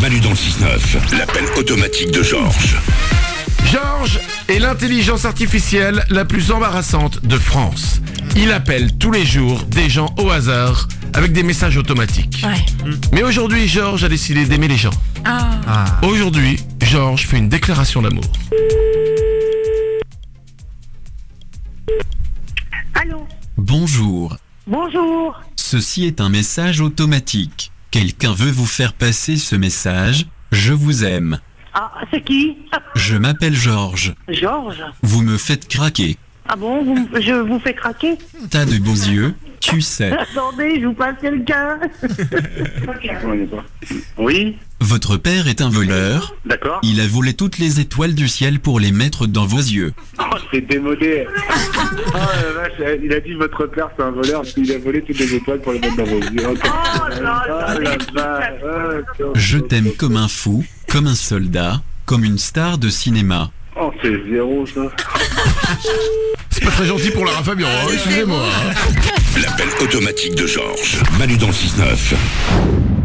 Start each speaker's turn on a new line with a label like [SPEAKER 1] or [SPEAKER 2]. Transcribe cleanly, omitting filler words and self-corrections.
[SPEAKER 1] Manu dans le 6-9, l'appel automatique de Georges.
[SPEAKER 2] Georges est l'intelligence artificielle la plus embarrassante de France. Il appelle tous les jours des gens au hasard avec des messages automatiques.
[SPEAKER 3] Ouais.
[SPEAKER 2] Mais aujourd'hui, Georges a décidé d'aimer les gens. Aujourd'hui, Georges fait une déclaration d'amour.
[SPEAKER 4] Allô?
[SPEAKER 5] Bonjour.
[SPEAKER 4] Bonjour.
[SPEAKER 5] Ceci est un message automatique. Quelqu'un veut vous faire passer ce message. Je vous aime.
[SPEAKER 4] Ah, c'est qui?
[SPEAKER 5] Je m'appelle Georges.
[SPEAKER 4] Georges.
[SPEAKER 5] Vous me faites craquer.
[SPEAKER 4] Ah bon, je vous fais craquer?
[SPEAKER 5] T'as de beaux yeux, tu sais.
[SPEAKER 4] Attendez, je vous passe quelqu'un.
[SPEAKER 6] Oui,
[SPEAKER 5] Votre père est un voleur.
[SPEAKER 6] d'accord.
[SPEAKER 5] Il a volé toutes les étoiles du ciel pour les mettre dans vos yeux.
[SPEAKER 6] Oh, c'est démodé. Oh la vache, il a dit votre père c'est un voleur parce qu'il a volé toutes les étoiles pour les mettre dans vos yeux. Ok.
[SPEAKER 4] Oh là là,
[SPEAKER 6] Oh la vache.
[SPEAKER 5] Je t'aime comme un fou, comme un soldat, comme une star de cinéma.
[SPEAKER 6] Oh, c'est zéro ça.
[SPEAKER 2] C'est pas très gentil pour Lara Fabian, hein, excusez-moi.
[SPEAKER 1] L'appel automatique de Georges. Manu dans le 6-9.